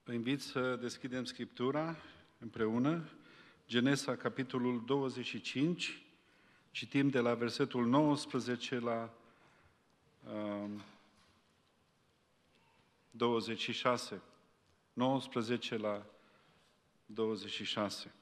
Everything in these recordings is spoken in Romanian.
Vă invit să deschidem Scriptura împreună, Genesa, capitolul 25, citim de la versetul 19 la 26. 19 la 26.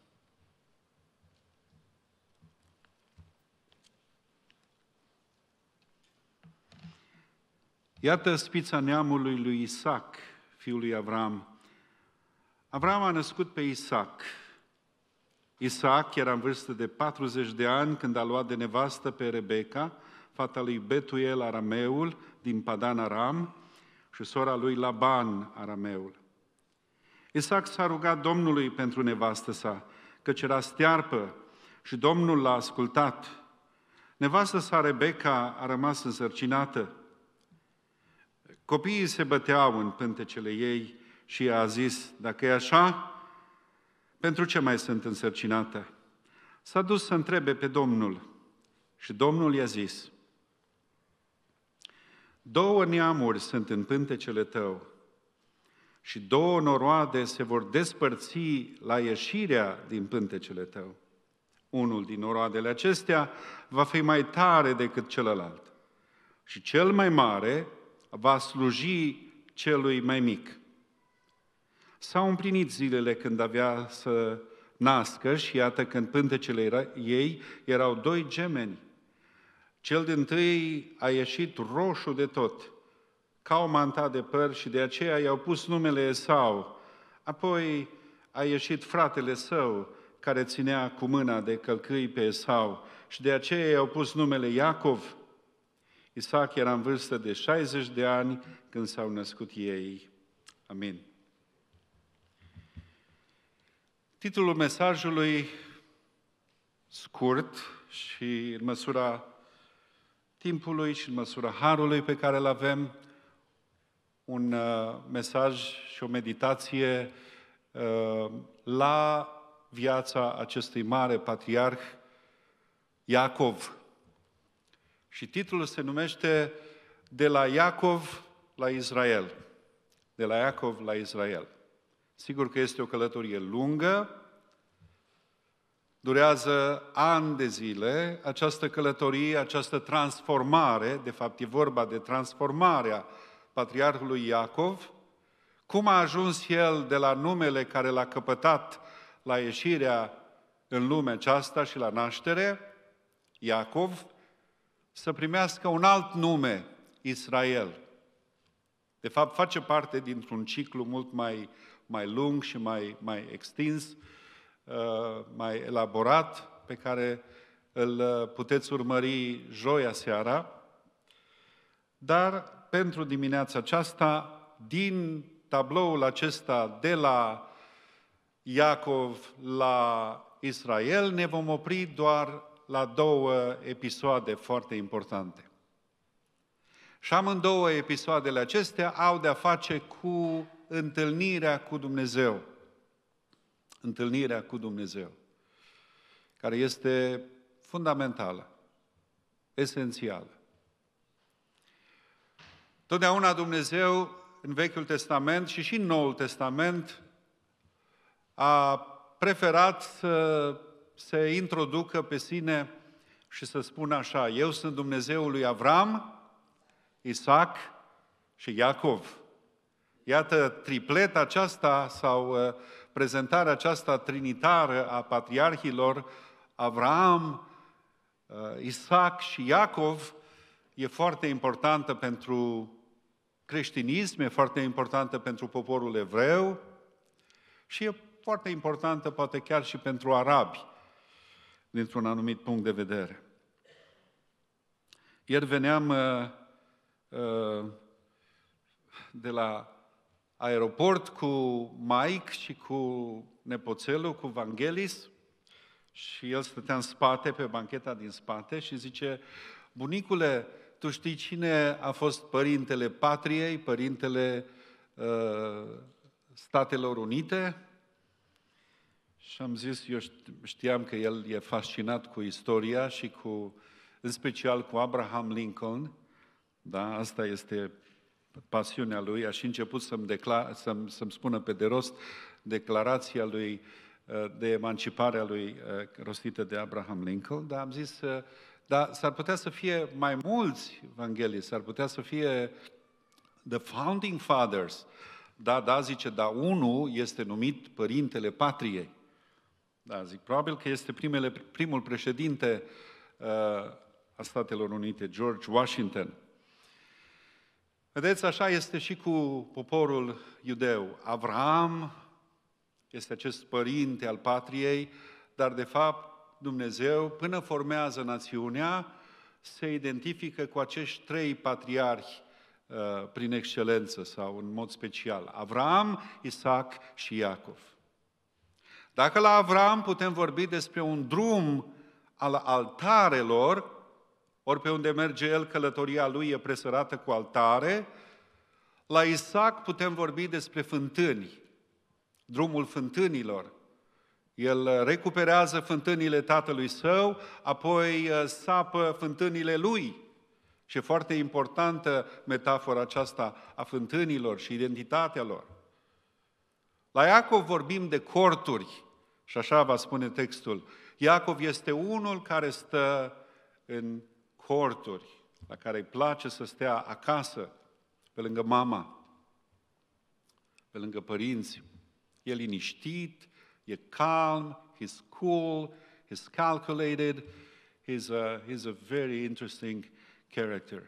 Iată spița neamului lui Isaac, fiul lui Avram. Avram a născut pe Isaac. Isaac era în vârstă de 40 de ani când a luat de nevastă pe Rebecca, fata lui Betuel Arameul din Padan Aram și sora lui Laban Arameul. Isaac s-a rugat Domnului pentru nevastă sa, căci era stearpă și Domnul l-a ascultat. Nevastă sa Rebecca a rămas însărcinată. Copiii se băteau în pântecele ei și ea a zis, dacă e așa, pentru ce mai sunt însărcinată? S-a dus să întrebe pe Domnul și Domnul i-a zis, 2 neamuri sunt în pântecele tău și 2 noroade se vor despărți la ieșirea din pântecele tău. Unul din noroadele acestea va fi mai tare decât celălalt și cel mai mare va sluji celui mai mic. S-au împlinit zilele când avea să nască și iată că în pântecele ei erau 2 gemeni. Cel dintâi a ieșit roșu de tot, ca o manta de păr și de aceea i-au pus numele Esau. Apoi a ieșit fratele său, care ținea cu mâna de călcâi pe Esau și de aceea i-au pus numele Iacov. Isaac era în vârstă de 60 de ani când s-au născut ei. Amin. Titlul mesajului, scurt și în măsura timpului și în măsura harului pe care îl avem, un mesaj și o meditație la viața acestui mare patriarh, Iacov. Și titlul se numește De la Iacov la Israel. De la Iacov la Israel. Sigur că este o călătorie lungă, durează ani de zile, această călătorie, această transformare, de fapt e vorba de transformarea patriarhului Iacov, cum a ajuns el de la numele care l-a căpătat la ieșirea în lumea aceasta și la naștere, Iacov, să primească un alt nume, Israel. De fapt, face parte dintr-un ciclu mult mai lung și mai extins, mai elaborat, pe care îl puteți urmări joia seara. Dar pentru dimineața aceasta, din tabloul acesta de la Iacov la Israel, ne vom opri doar la 2 episoade foarte importante. Și amândouă episoadele acestea au de-a face cu întâlnirea cu Dumnezeu. Întâlnirea cu Dumnezeu, care este fundamentală, esențială. Totdeauna Dumnezeu, în Vechiul Testament și în Noul Testament, a preferat să se introducă pe sine și să spună așa, eu sunt Dumnezeul lui Avram, Isaac și Iacov. Iată, tripleta aceasta sau prezentarea aceasta trinitară a patriarhilor Avram, Isaac și Iacov e foarte importantă pentru creștinism, e foarte importantă pentru poporul evreu și e foarte importantă poate chiar și pentru arabi, dintr-un anumit punct de vedere. Ieri veneam de la aeroport cu Mike și cu nepoțelul, cu Vangelis, și el stătea în spate, pe bancheta din spate și zice, bunicule, tu știi cine a fost părintele patriei, părintele Statelor Unite? Și am zis, eu știam că el e fascinat cu istoria și în special cu Abraham Lincoln, da, asta este pasiunea lui, a și început să-mi spună pe de rost declarația lui de emancipare a lui rostită de Abraham Lincoln, dar am zis, dar s-ar putea să fie mai mulți evangheliști, s-ar putea să fie the founding fathers. Da, zice, dar unul este numit Părintele Patriei. Da, zic, probabil că este primul președinte a Statelor Unite, George Washington. Vedeți, așa este și cu poporul iudeu. Avraam este acest părinte al patriei, dar de fapt Dumnezeu, până formează națiunea, se identifică cu acești trei patriarhi prin excelență sau în mod special. Avraam, Isaac și Iacov. Dacă la Avraam putem vorbi despre un drum al altarelor, ori pe unde merge el, călătoria lui e presărată cu altare, la Isaac putem vorbi despre fântâni, drumul fântânilor. El recuperează fântânile tatălui său, apoi sapă fântânile lui. Și e foarte importantă metafora aceasta a fântânilor și identitatea lor. La Iacov vorbim de corturi și așa va spune textul. Iacov este unul care stă în corturi, la care îi place să stea acasă, pe lângă mama, pe lângă părinți. E liniștit, e calm, he's cool, he's calculated, he's a very interesting character.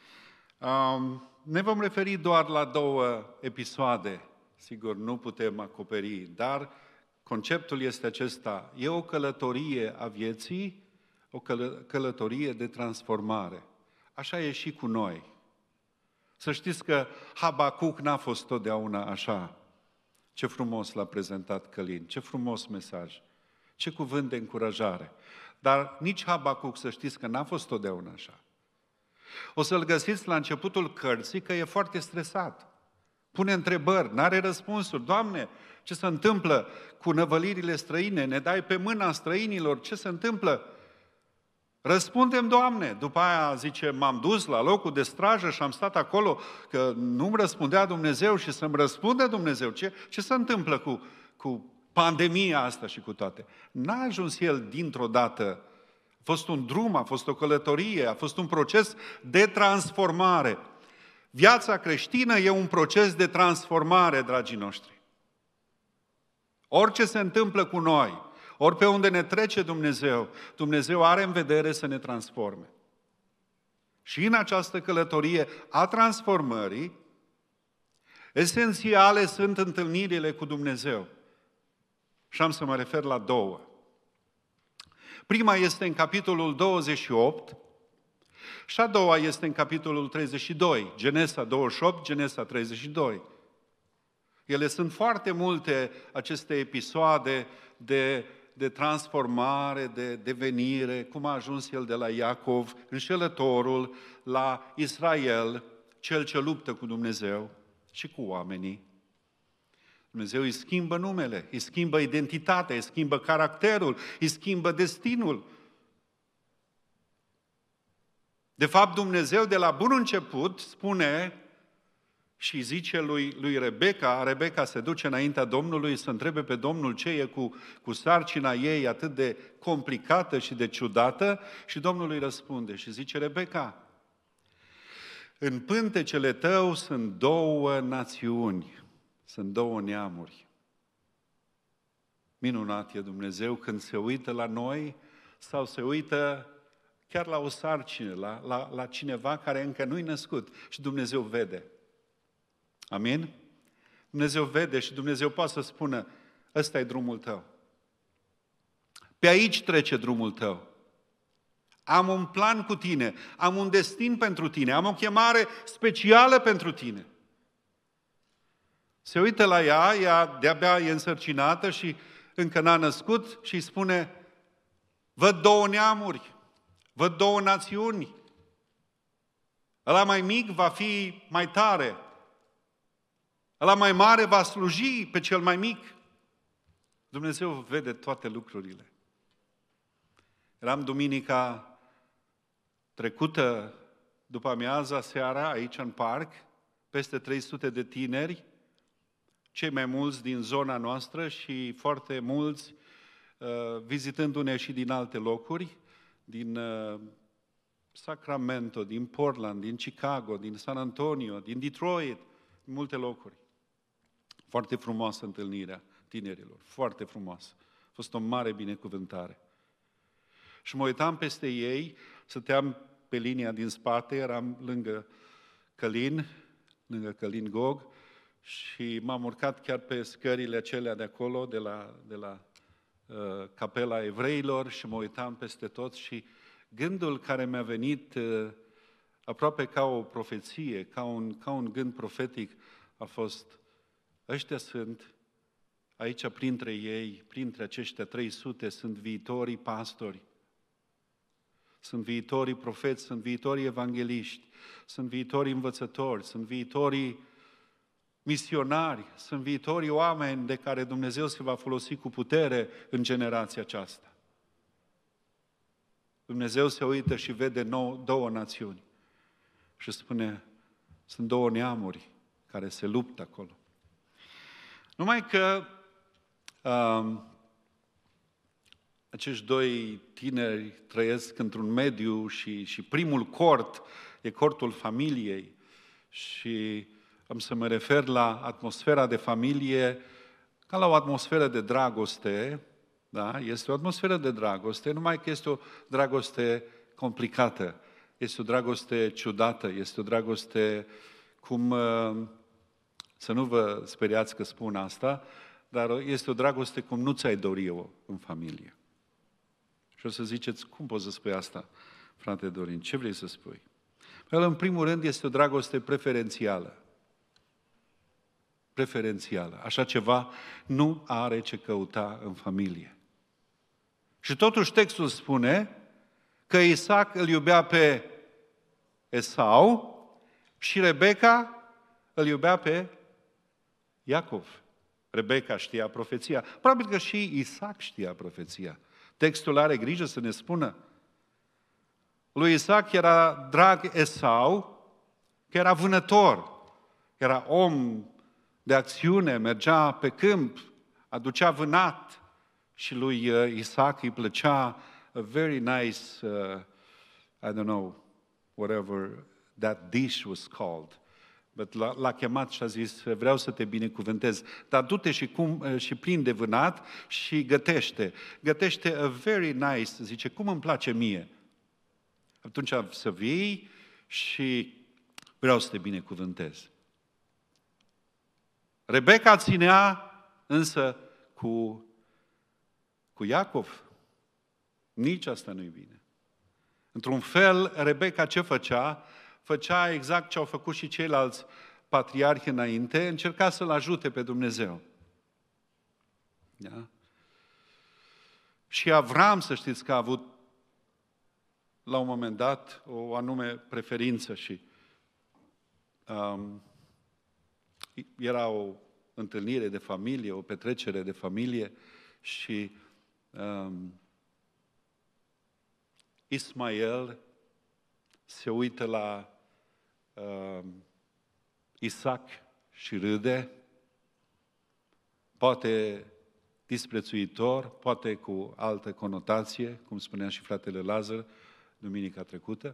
Ne vom referi doar la 2 episoade, sigur nu putem acoperi, dar conceptul este acesta, e o călătorie a vieții, o călătorie de transformare. Așa e și cu noi. Să știți că Habacuc n-a fost totdeauna așa. Ce frumos l-a prezentat Călin, ce frumos mesaj, ce cuvânt de încurajare. Dar nici Habacuc, să știți că n-a fost totdeauna așa. O să-l găsiți la începutul cărții că e foarte stresat. Pune întrebări, n-are răspunsuri. Doamne, ce se întâmplă cu năvălirile străine? Ne dai pe mâna străinilor? Ce se întâmplă? Răspundem, Doamne. După aia zice, m-am dus la locul de strajă și am stat acolo că nu-mi răspundea Dumnezeu și să-mi răspunde Dumnezeu. Ce se întâmplă cu pandemia asta și cu toate? N-a ajuns el dintr-o dată. A fost un drum, a fost o călătorie, a fost un proces de transformare. Viața creștină e un proces de transformare, dragii noștri. Orice se întâmplă cu noi, ori pe unde ne trece Dumnezeu, Dumnezeu are în vedere să ne transforme. Și în această călătorie a transformării, esențiale sunt întâlnirile cu Dumnezeu. Și am să mă refer la 2. Prima este în capitolul 28 și a doua este în capitolul 32, Genesa 28, Genesa 32. Ele sunt foarte multe, aceste episoade de transformare, de devenire, cum a ajuns el de la Iacov, înșelătorul, la Israel, cel ce luptă cu Dumnezeu și cu oamenii. Dumnezeu îi schimbă numele, îi schimbă identitatea, îi schimbă caracterul, îi schimbă destinul. De fapt, Dumnezeu de la bun început spune și zice lui Rebecca se duce înaintea Domnului să întrebe pe Domnul ce e cu sarcina ei atât de complicată și de ciudată și Domnul îi răspunde și zice, Rebecca, în pântecele tău sunt 2 națiuni, sunt 2 neamuri. Minunat e Dumnezeu când se uită la noi sau se uită chiar la o sarcină, la cineva care încă nu-i născut și Dumnezeu vede. Amin? Dumnezeu vede și Dumnezeu poate să spună, ăsta e drumul tău. Pe aici trece drumul tău. Am un plan cu tine, am un destin pentru tine, am o chemare specială pentru tine. Se uită la ea de-abia e însărcinată și încă n-a născut și îi spune, văd 2 neamuri, văd 2 națiuni. Ăla mai mic va fi mai tare. Ăla mai mare va sluji pe cel mai mic. Dumnezeu vede toate lucrurile. Eram duminica trecută, după amiaza, seara, aici în parc, peste 300 de tineri, cei mai mulți din zona noastră și foarte mulți vizitându-ne și din alte locuri, din Sacramento, din Portland, din Chicago, din San Antonio, din Detroit, din multe locuri. Foarte frumoasă întâlnirea tinerilor, foarte frumoasă. A fost o mare binecuvântare. Și mă uitam peste ei, stăteam pe linia din spate, eram lângă Călin Gog, și m-am urcat chiar pe scările acelea de acolo, de la Capela Evreilor, și mă uitam peste tot și gândul care mi-a venit aproape ca o profeție, ca un gând profetic, a fost: ăștia sunt, aici printre ei, printre aceștia 300, sunt viitorii pastori, sunt viitorii profeți, sunt viitorii evangeliști, sunt viitorii învățători, sunt viitorii misionari, sunt viitorii oameni de care Dumnezeu se va folosi cu putere în generația aceasta. Dumnezeu se uită și vede două națiuni și spune: sunt două neamuri care se luptă acolo. Numai că acești doi tineri trăiesc într-un mediu și primul cort e cortul familiei și am să mă refer la atmosfera de familie ca la o atmosferă de dragoste, da? Este o atmosferă de dragoste, numai că este o dragoste complicată, este o dragoste ciudată, este o dragoste să nu vă speriați că spun asta, dar este o dragoste cum nu ți-ai dori-o în familie. Și o să ziceți: cum poți să spui asta, frate Dorin? Ce vrei să spui? Well, în primul rând, este o dragoste preferențială. Preferențială. Așa ceva nu are ce căuta în familie. Și totuși textul spune că Isaac îl iubea pe Esau și Rebecca îl iubea pe Iacov. Rebecca știa profeția. Probabil că și Isaac știa profeția. Textul are grijă să ne spună. Lui Isaac era drag Esau, că era vânător, era om de acțiune, mergea pe câmp, aducea vânat și lui Isaac îi plăcea a very nice, I don't know, whatever that dish was called. But l-a chemat și a zis: vreau să te binecuvântez, dar du-te și prinde vânat și gătește. Gătește a very nice, zice, cum îmi place mie. Atunci să vii și vreau să te binecuvântez. Rebecca ținea însă cu Iacov. Nici asta nu-i bine. Într-un fel, Rebecca ce făcea? Făcea exact ce au făcut și ceilalți patriarhi înainte, încerca să-L ajute pe Dumnezeu. Da? Și Avram, să știți că a avut la un moment dat o anume preferință și era o întâlnire de familie, o petrecere de familie și Ismael se uită la Isaac și râde, poate disprețuitor, poate cu altă conotație, cum spunea și fratele Lazar duminica trecută.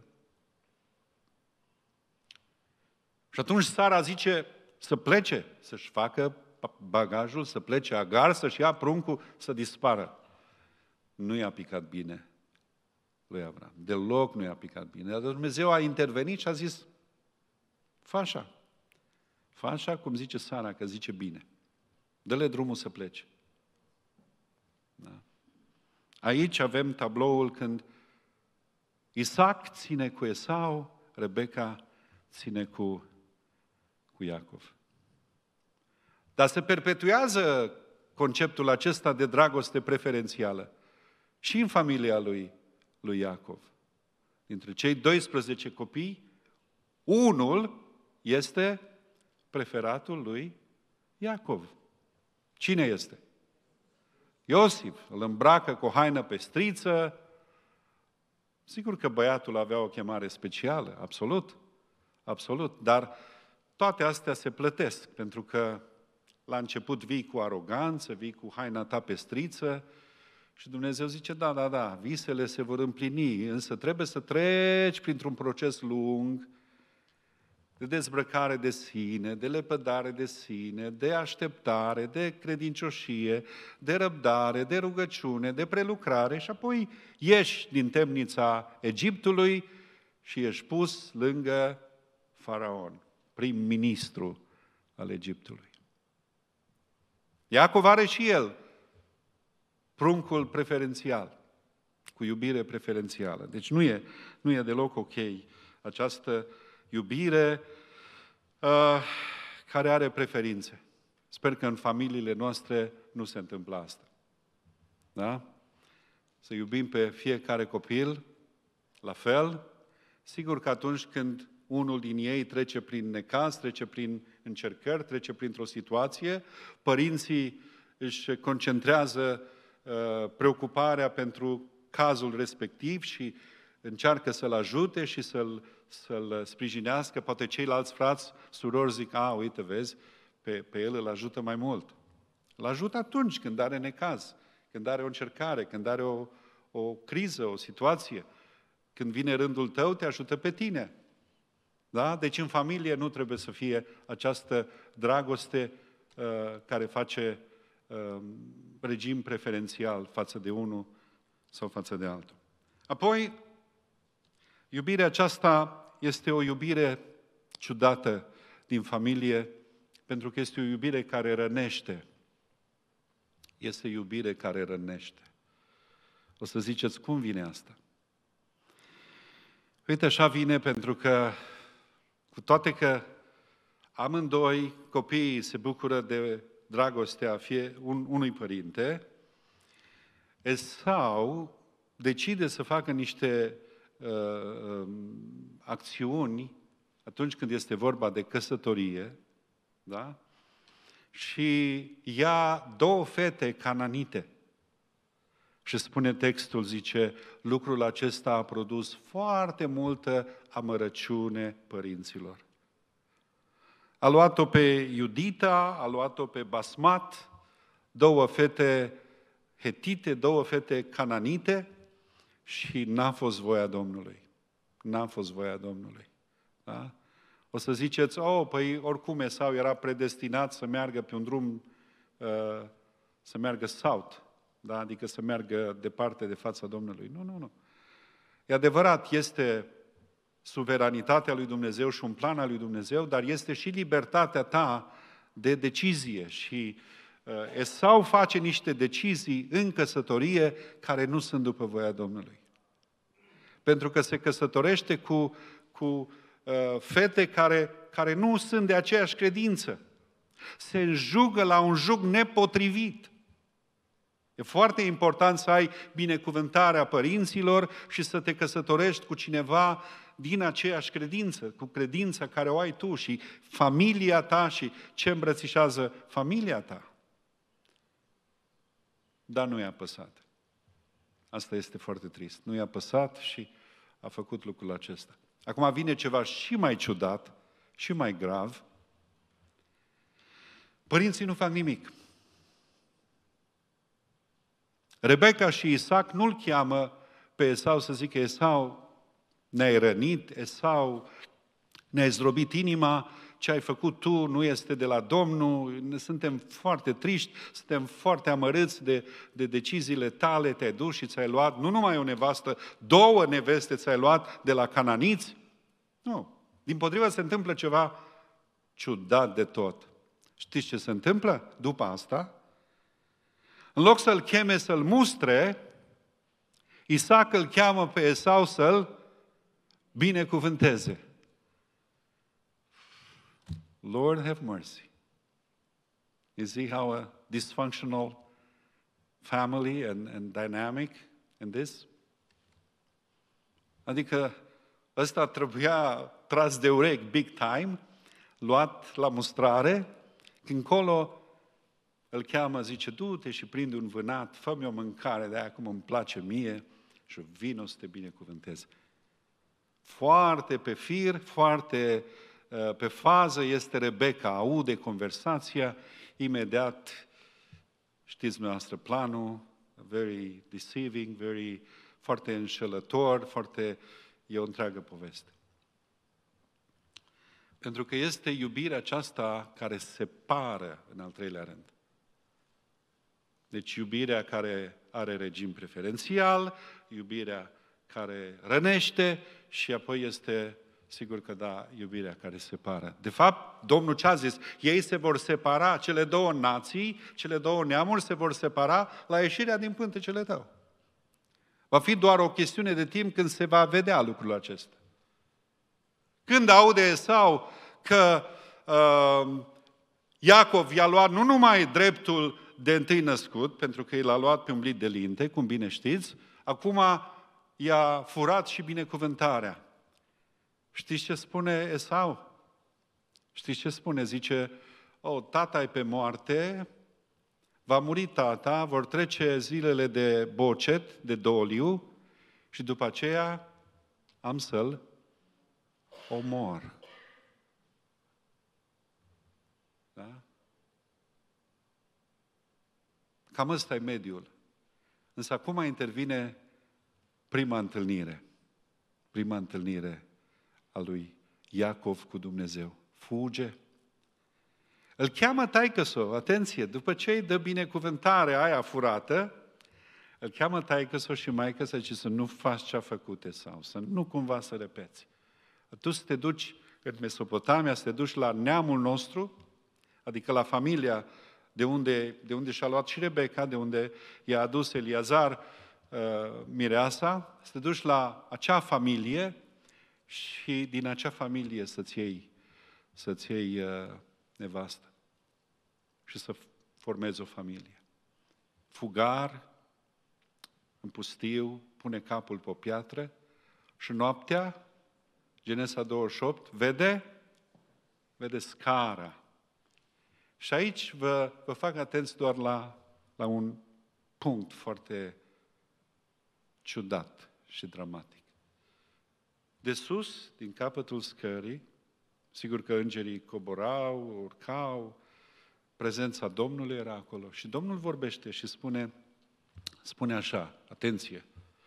Și atunci Sara zice să plece, să-și facă bagajul, să plece Agar, să-și ia pruncul, să dispară. Nu i-a picat bine lui Avram. Deloc nu i-a picat bine. Dar Dumnezeu a intervenit și a zis: fă așa. Fă așa cum zice Sara, că zice bine. Dă-le drumul să plece. Da. Aici avem tabloul când Isaac ține cu Esau, Rebecca ține cu Iacov. Dar se perpetuează conceptul acesta de dragoste preferențială și în familia lui Iacov. Dintre cei 12 copii, unul este preferatul lui Iacov. Cine este? Iosif. Îl îmbracă cu o haină pestriță. Sigur că băiatul avea o chemare specială, absolut, absolut, dar toate astea se plătesc, pentru că la început vii cu aroganță, vii cu haina ta pestriță și Dumnezeu zice, da, visele se vor împlini, însă trebuie să treci printr-un proces lung de dezbrăcare de sine, de lepădare de sine, de așteptare, de credincioșie, de răbdare, de rugăciune, de prelucrare și apoi ieși din temnița Egiptului și ești pus lângă Faraon, prim-ministru al Egiptului. Iacov are și el pruncul preferențial, cu iubire preferențială. Deci nu e deloc ok această iubire care are preferințe. Sper că în familiile noastre nu se întâmplă asta. Da? Să iubim pe fiecare copil la fel. Sigur că atunci când unul din ei trece prin necaz, trece prin încercări, trece printr-o situație, părinții își concentrează preocuparea pentru cazul respectiv și încearcă să-l ajute și să-l sprijinească. Poate ceilalți frați, surori zic, uite, vezi, pe el îl ajută mai mult. Îl ajută atunci când are necaz, când are o încercare, când are o criză, o situație. Când vine rândul tău, te ajută pe tine. Da? Deci în familie nu trebuie să fie această dragoste care face regim preferențial față de unul sau față de altul. Apoi, iubirea aceasta este o iubire ciudată din familie, pentru că este o iubire care rănește. Este iubire care rănește. O să ziceți, cum vine asta? Uite, așa vine pentru că, cu toate că amândoi copiii se bucură de dragostea unui părinte, Esau decide să facă niște acțiuni atunci când este vorba de căsătorie, da? Și ia 2 fete cananite. Și spune textul, zice, lucrul acesta a produs foarte multă amărăciune părinților. A luat-o pe Iudita, a luat-o pe Basmat, 2 fete hetite, 2 fete cananite și n-a fost voia Domnului. N-a fost voia Domnului. Da? O să ziceți, păi oricum Esau era predestinat să meargă pe un drum, să meargă south, da? Adică să meargă departe de fața Domnului. Nu. E adevărat, este suveranitatea lui Dumnezeu și un plan al lui Dumnezeu, dar este și libertatea ta de decizie. Și Esau face niște decizii în căsătorie care nu sunt după voia Domnului. Pentru că se căsătorește cu fete care nu sunt de aceeași credință. Se înjugă la un jug nepotrivit. E foarte important să ai binecuvântarea părinților și să te căsătorești cu cineva din aceeași credință, cu credința care o ai tu și familia ta și ce îmbrățișează familia ta. Dar nu i-a păsat. Asta este foarte trist. Nu i-a păsat și a făcut lucrul acesta. Acum vine ceva și mai ciudat, și mai grav. Părinții nu fac nimic. Rebecca și Isaac nu-l cheamă pe Esau să zică, Esau, ne-ai rănit, Esau, ne-ai zdrobit inima, ce ai făcut tu nu este de la Domnul, ne suntem foarte triști, suntem foarte amărâți de deciziile tale, te-ai dus și ți-ai luat, nu numai o nevastă, 2 neveste ți-ai luat de la cananiți. Nu. Dimpotrivă se întâmplă ceva ciudat de tot. Știți ce se întâmplă după asta? În loc să-l cheme să-l mustre, Isaac îl cheamă pe Esau să-l binecuvânteze. Lord have mercy. You see how a dysfunctional family and dynamic in this? Adică ăsta trebuia tras de urechi big time, luat la mustrare, când colo îl cheamă, zice, du-te și prinde un vânat, fă-mi o mâncare de aia cum îmi place mie și vino să te binecuvântez. Foarte pe fir, foarte pe fază este Rebecca, aude conversația, imediat, știți dumneavoastră planul, very deceiving, foarte înșelător, e o întreagă poveste. Pentru că este iubirea aceasta care separă în al treilea rând. Deci iubirea care are regim preferențial, iubirea care rănește și apoi este, sigur că da, iubirea care separă. De fapt, Domnul ce a zis? Ei se vor separa, cele două nații, cele două neamuri se vor separa la ieșirea din pântecele tău. Va fi doar o chestiune de timp când se va vedea lucrul acesta. Când aude Esau că Iacov i-a luat nu numai dreptul de întâi născut, pentru că el a luat pe umblit de linte, cum bine știți, acum i-a furat și binecuvântarea. Știți ce spune Esau? Știți ce spune? Zice, tata e pe moarte, va muri tata, vor trece zilele de bocet, de doliu și după aceea am să-l omor. Da? Cam ăsta e mediul. Însă acum intervine prima întâlnire a lui Iacov cu Dumnezeu. Fuge. Îl cheamă taică-so, atenție, după ce îi dă binecuvântarea aia furată, îl cheamă taică-so și maică-so și să nu faci ce-a făcut Esau, să nu cumva să repeți. Tu să te duci în Mesopotamia, să te duci la neamul nostru, adică la familia de unde și-a luat și Rebecca, de unde i-a adus Eliazar mireasa, să te duci la acea familie și din acea familie să-ți iei nevastă și să formezi o familie. Fugar, în pustiu, pune capul pe o piatră și noaptea, Genesa 28, vede scara. Și aici vă fac atenți doar la un punct foarte ciudat și dramatic. De sus, din capătul scării, sigur că îngerii coborau, urcau, prezența Domnului era acolo. Și Domnul vorbește și spune așa, atenție,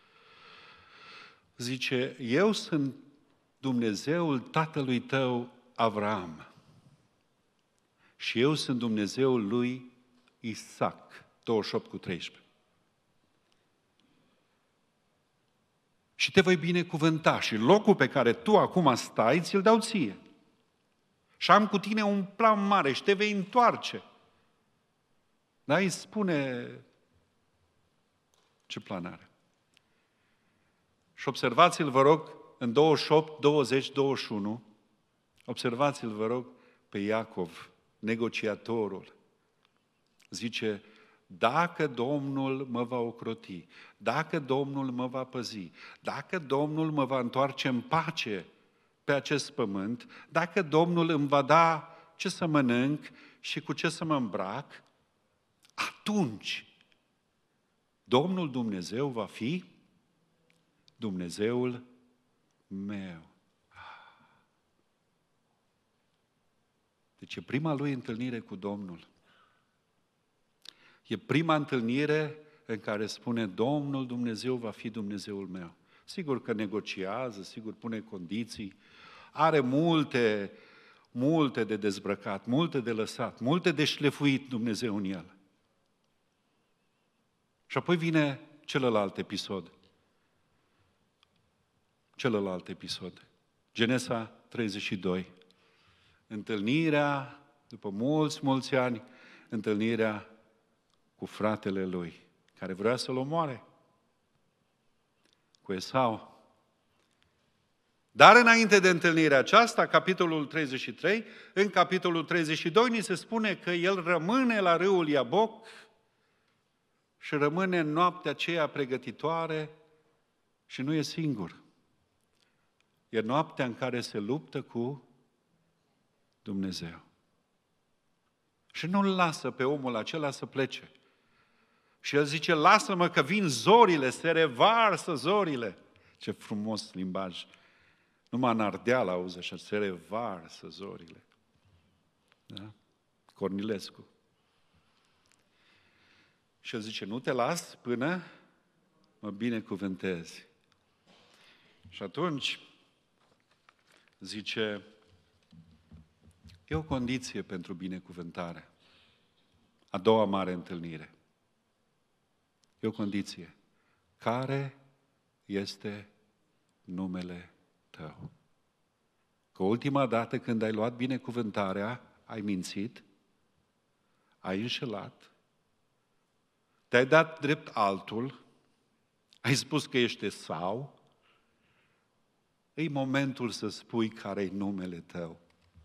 zice, eu sunt Dumnezeul tatălui tău Avram și eu sunt Dumnezeul lui Isaac, 28:13. Și te voi binecuvânta și locul pe care tu acum stai, ți-l dau ție. Și am cu tine un plan mare și te vei întoarce. Dar îi spune ce plan are. Și observați-l, vă rog, în 28, 20, 21, observați-l, vă rog, pe Iacov, negociatorul. Zice, dacă Domnul mă va ocroti, dacă Domnul mă va păzi, dacă Domnul mă va întoarce în pace pe acest pământ, dacă Domnul îmi va da ce să mănânc și cu ce să mă îmbrac, atunci Domnul Dumnezeu va fi Dumnezeul meu. Deci e prima lui întâlnire cu Domnul. E prima întâlnire în care spune Domnul Dumnezeu va fi Dumnezeul meu. Sigur că negociază, sigur pune condiții, are multe de dezbrăcat, multe de lăsat, multe de șlefuit Dumnezeu în el. Și apoi vine celălalt episod. Genesa 32. Întâlnirea, după mulți ani, întâlnirea cu fratele lui, care vrea să-l omoare, cu Esau. Dar înainte de întâlnirea aceasta, capitolul 33, în capitolul 32 ni se spune că el rămâne la râul Iaboc și rămâne în noaptea aceea pregătitoare și nu e singur. E noaptea în care se luptă cu Dumnezeu. Și nu-l lasă pe omul acela să plece. Și el zice, lasă-mă că vin zorile, se revarsă zorile. Ce frumos limbaj Numai în Ardeal auzi așa, se revarsă zorile. Da? Cornilescu. Și el zice, nu te las până mă binecuvântezi. Și atunci zice, e o condiție pentru binecuvântare. A doua mare întâlnire. E o condiție. Care este numele tău? Că ultima dată când ai luat binecuvântarea, ai mințit, ai înșelat, te-ai dat drept altul, ai spus că ești Esau, e momentul să spui care-i numele tău.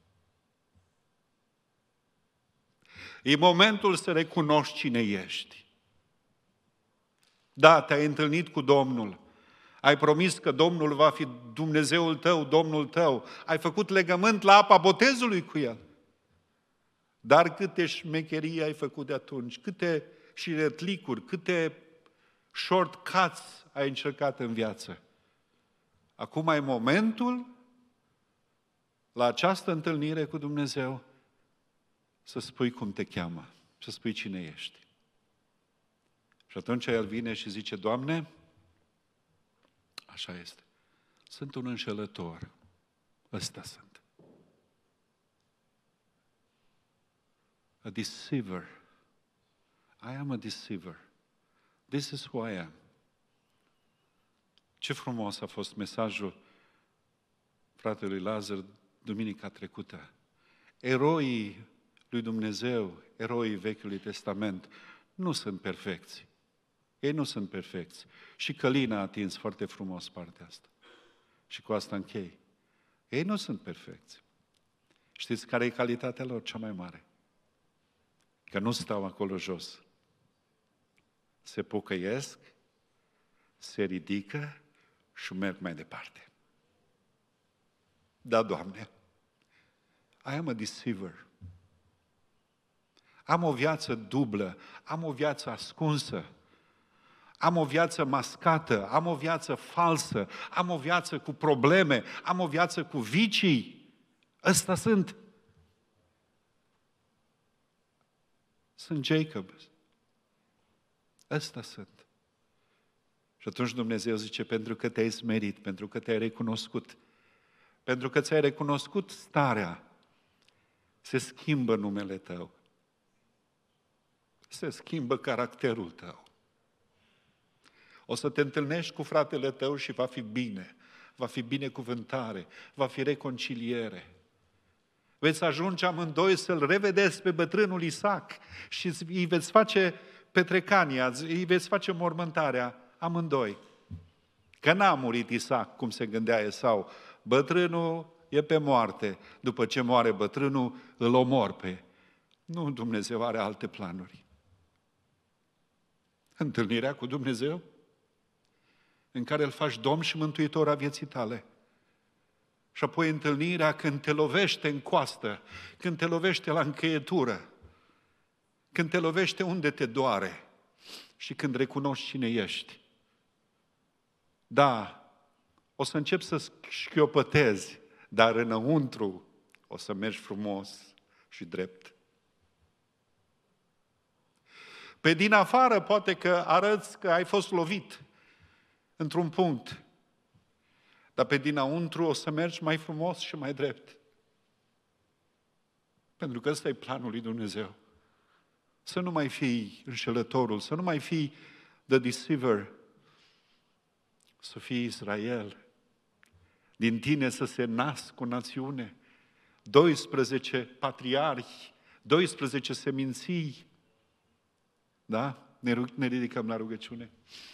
E momentul să recunoști cine ești. Da, te-ai întâlnit cu Domnul. Ai promis că Domnul va fi Dumnezeul tău, Domnul tău. Ai făcut legământ la apa botezului cu El. Dar câte șmecherii ai făcut de atunci, câte șiretlicuri, câte shortcuts ai încercat în viață. Acum e momentul, la această întâlnire cu Dumnezeu, să spui cum te cheamă, să spui cine ești. Și atunci El vine și zice, Doamne, așa este, sunt un înșelător, ăsta sunt. A deceiver. I am a deceiver. This is who I am. Ce frumos a fost mesajul fratelui Lazar duminica trecută. Eroii lui Dumnezeu, eroii Vechiului Testament, nu sunt perfecți. Ei nu sunt perfecți. Și Călin a atins foarte frumos partea asta. Și cu asta închei. Ei nu sunt perfecți. Știți care e calitatea lor cea mai mare? Că nu stau acolo jos. Se pocăiesc, se ridică și merg mai departe. Da, Doamne, I am a deceiver. Am o viață dublă, am o viață ascunsă, am o viață mascată, am o viață falsă, am o viață cu probleme, am o viață cu vicii. Ăsta sunt. Sunt Jacob. Ăsta sunt. Și atunci Dumnezeu zice, pentru că te-ai smerit, pentru că te-ai recunoscut, pentru că ți-ai recunoscut starea, se schimbă numele tău. Se schimbă caracterul tău. O să te întâlnești cu fratele tău și va fi bine, va fi binecuvântare, va fi reconciliere. Veți ajunge amândoi să-l revedeți pe bătrânul Isaac și îi veți face petrecania, îi veți face mormântarea amândoi. Că n-a murit Isaac, cum se gândea Esau. Bătrânul e pe moarte. După ce moare bătrânul, îl omor pe. Nu, Dumnezeu are alte planuri. Întâlnirea cu Dumnezeu, în care îl faci Domn și Mântuitor a vieții tale. Și apoi întâlnirea când te lovește în coastă, când te lovește la încheietură, când te lovește unde te doare și când recunoști cine ești. Da, o să începi să șchiopătezi, dar înăuntru o să mergi frumos și drept. Pe din afară poate că arăți că ai fost lovit într-un punct, dar pe dinăuntru o să mergi mai frumos și mai drept. Pentru că ăsta e planul lui Dumnezeu. Să nu mai fii înșelătorul, să nu mai fii the deceiver, să fii Israel. Din tine să se nască o națiune, 12 patriarhi, 12 seminții. Da? Ne ridicăm la rugăciune.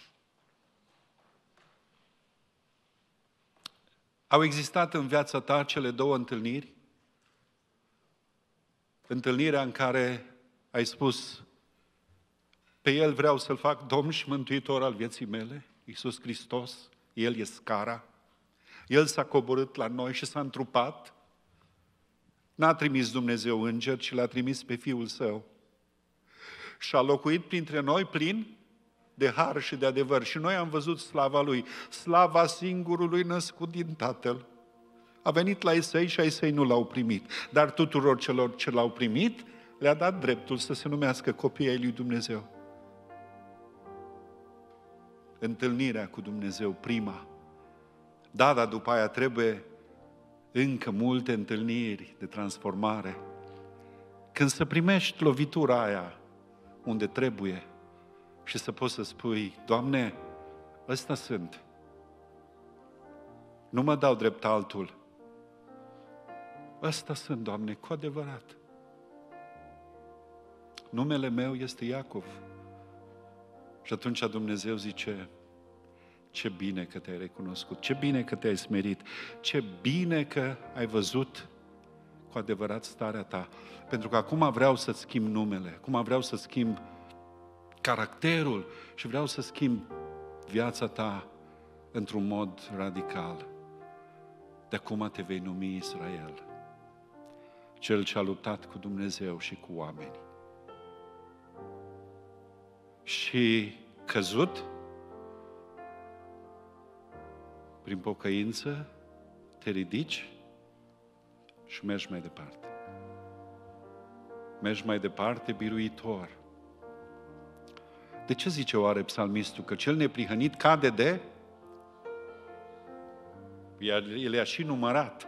Au existat în viața ta cele două întâlniri? Întâlnirea în care ai spus, pe El vreau să-L fac Domn și Mântuitor al vieții mele, Iisus Hristos, El e scara, El s-a coborât la noi și s-a întrupat, n-a trimis Dumnezeu înger, ci L-a trimis pe Fiul Său și a locuit printre noi plin de har și de adevăr. Și noi am văzut slava Lui, slava singurului născut din Tatăl, A venit la Isai și Isai nu l-au primit. Dar tuturor celor ce l-au primit, le-a dat dreptul să se numească copiii ai lui Dumnezeu. Întâlnirea cu Dumnezeu, prima. Da, dar după aia trebuie încă multe întâlniri de transformare. Când să primești lovitura aia unde trebuie și să poți să spui, Doamne, ăsta sunt. Nu mă dau drept altul. Ăsta sunt, Doamne, cu adevărat. Numele meu este Iacov. Și atunci Dumnezeu zice, ce bine că te-ai recunoscut, ce bine că te-ai smerit, ce bine că ai văzut cu adevărat starea ta. Pentru că acum vreau să-ți schimb numele, acum vreau să schimb caracterul și vreau să schimb viața ta într-un mod radical. De acum te vei numi Israel, cel ce a luptat cu Dumnezeu și cu oamenii. Și căzut, prin pocăință, te ridici și mergi mai departe. Mergi mai departe, biruitor. De ce zice oare psalmistul? Că cel neprihănit cade de? El i-a și numărat.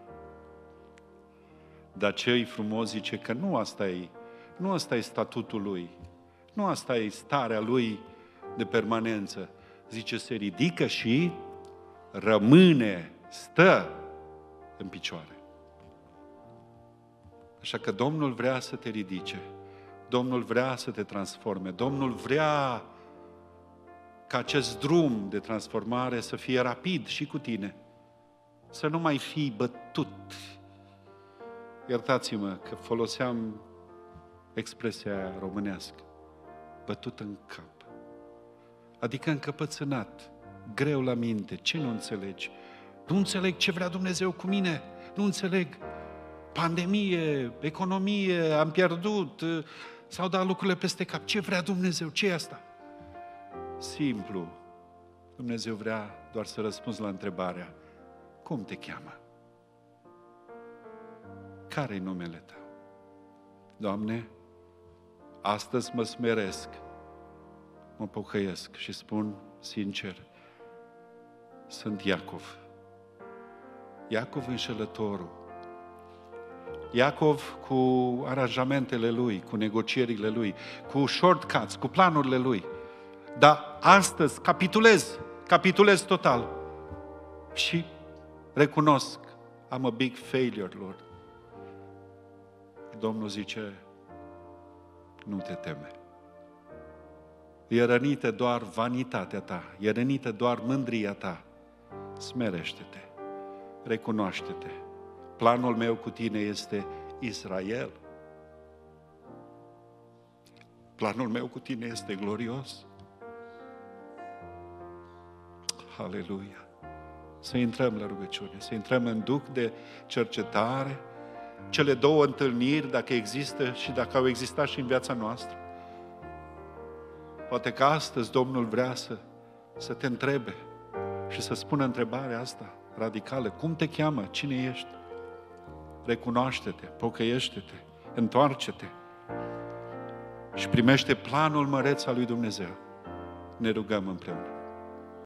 Dar ce-i frumos zice că nu asta e statutul lui. Nu asta e starea lui de permanență. Zice, se ridică și rămâne, stă în picioare. Așa că Domnul vrea să te ridice. Domnul vrea să te transforme. Domnul vrea ca acest drum de transformare să fie rapid și cu tine. Să nu mai fii bătut. Iertați-mă că foloseam expresia aia românească. Bătut în cap. Adică încăpățânat, greu la minte. Ce nu înțelegi? Nu înțeleg ce vrea Dumnezeu cu mine. Nu înțeleg. Pandemie, economie, am pierdut, s-au dat lucrurile peste cap. Ce vrea Dumnezeu? Ce e asta? Simplu. Dumnezeu vrea doar să răspunzi la întrebarea: cum te cheamă? Care-i numele tău? Doamne, astăzi mă smeresc, mă pocăiesc și spun sincer, sunt Iacov. Iacov înșelătorul. Iacov cu aranjamentele lui, cu negocierile lui, cu shortcuts, cu planurile lui. Dar astăzi capitulez total și recunosc, I'm a big failure, Lord. Domnul zice, nu te teme. E rănită doar vanitatea ta, e rănită doar mândria ta. Smerește-te, recunoaște-te. Planul meu cu tine este Israel. Planul meu cu tine este glorios. Aleluia! Să intrăm la rugăciune, să intrăm în duh de cercetare, cele două întâlniri, dacă există și dacă au existat și în viața noastră. Poate că astăzi Domnul vrea să te întrebe și să spună întrebarea asta radicală. Cum te cheamă? Cine ești? Recunoaște-te, pocăiește-te, întoarce-te și primește planul măreț al lui Dumnezeu. Ne rugăm împreună.